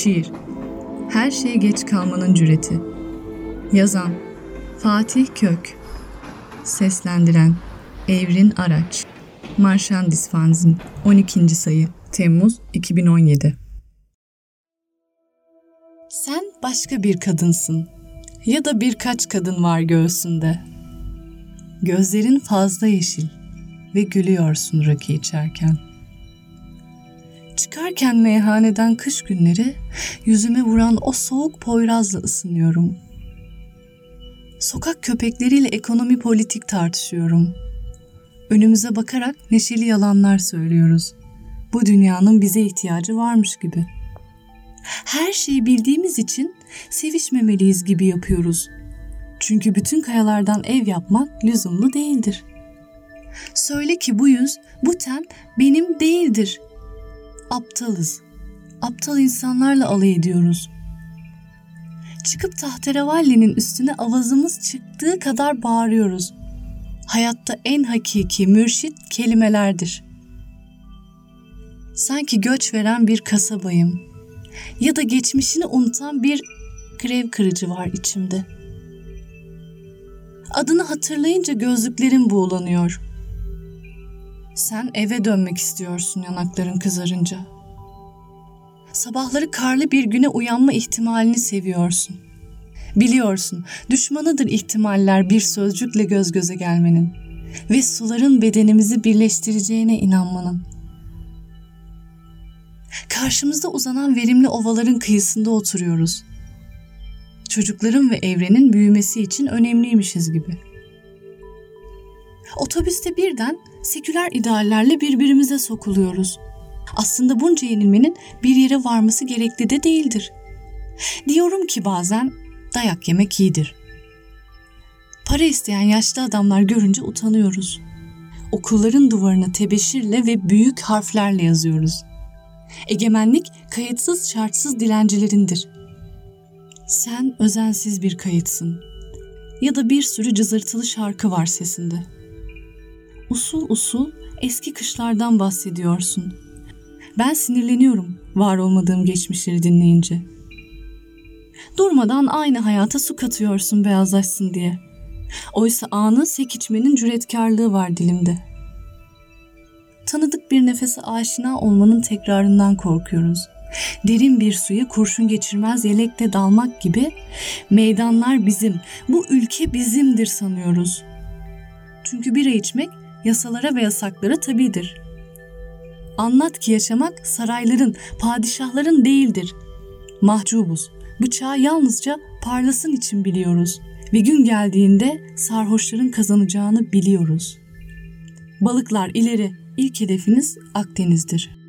Şiir. Her şeye geç kalmanın cüreti. Yazan Fatih Kök. Seslendiren Evrin Araç. Marşandis Fanzin. 12. sayı. Temmuz 2017. Sen başka bir kadınsın ya da birkaç kadın var göğsünde. Gözlerin fazla yeşil ve gülüyorsun rakı içerken. Çıkarken meyhaneden kış günleri yüzüme vuran o soğuk poyrazla ısınıyorum. Sokak köpekleriyle ekonomi politik tartışıyorum. Önümüze bakarak neşeli yalanlar söylüyoruz. Bu dünyanın bize ihtiyacı varmış gibi. Her şeyi bildiğimiz için sevişmemeliyiz gibi yapıyoruz. Çünkü bütün kayalardan ev yapmak lüzumlu değildir. Söyle ki bu yüz, bu ten benim değildir. Aptalız. Aptal insanlarla alay ediyoruz. Çıkıp tahterevallenin üstüne avazımız çıktığı kadar bağırıyoruz. Hayatta en hakiki mürşit kelimelerdir. Sanki göç veren bir kasabayım ya da geçmişini unutan bir grev kırıcı var içimde. Adını hatırlayınca gözlüklerim buğulanıyor. Sen eve dönmek istiyorsun yanakların kızarınca. Sabahları karlı bir güne uyanma ihtimalini seviyorsun. Biliyorsun, düşmanıdır ihtimaller bir sözcükle göz göze gelmenin ve suların bedenimizi birleştireceğine inanmanın. Karşımızda uzanan verimli ovaların kıyısında oturuyoruz. Çocukların ve evrenin büyümesi için önemliymişiz gibi. Otobüste birden seküler ideallerle birbirimize sokuluyoruz. Aslında bunca yenilmenin bir yere varması gerekli de değildir. Diyorum ki bazen dayak yemek iyidir. Para isteyen yaşlı adamlar görünce utanıyoruz. Okulların duvarına tebeşirle ve büyük harflerle yazıyoruz. Egemenlik kayıtsız şartsız dilencilerindir. Sen özensiz bir kayıtsın. Ya da bir sürü cızırtılı şarkı var sesinde. Usul usul eski kışlardan bahsediyorsun. Ben sinirleniyorum var olmadığım geçmişleri dinleyince. Durmadan aynı hayata su katıyorsun beyazlaşsın diye. Oysa anı sek içmenin cüretkarlığı var dilimde. Tanıdık bir nefese aşina olmanın tekrarından korkuyoruz. Derin bir suya kurşun geçirmez yelekle dalmak gibi meydanlar bizim, bu ülke bizimdir sanıyoruz. Çünkü bira içmek yasalara ve yasaklara tabidir. Anlat ki yaşamak sarayların, padişahların değildir. Mahcubuz. Bıçağı yalnızca parlasın için biliyoruz ve gün geldiğinde sarhoşların kazanacağını biliyoruz. Balıklar ileri, ilk hedefiniz Akdeniz'dir.